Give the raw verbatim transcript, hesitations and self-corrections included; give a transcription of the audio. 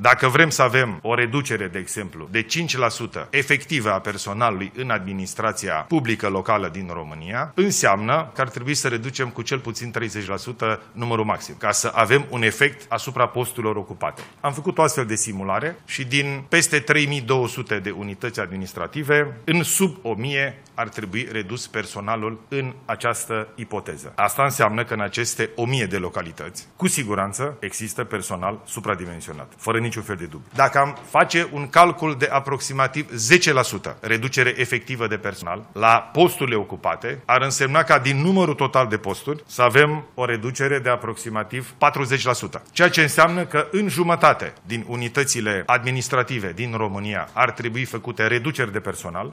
Dacă vrem să avem o reducere, de exemplu, de cinci la sută efectivă a personalului în administrația publică locală din România, înseamnă că ar trebui să reducem cu cel puțin treizeci la sută numărul maxim, ca să avem un efect asupra posturilor ocupate. Am făcut o astfel de simulare și din peste trei mii două sute de unități administrative, în sub o mie ar trebui redus personalul în această ipoteză. Asta înseamnă că în aceste o mie de localități, cu siguranță, există personal supradimensionat, fără niciun fel de dubiu. Dacă am face un calcul de aproximativ zece la sută reducere efectivă de personal la posturile ocupate, ar însemna ca din numărul total de posturi să avem o reducere de aproximativ patruzeci la sută. Ceea ce înseamnă că în jumătate din unitățile administrative din România ar trebui făcute reduceri de personal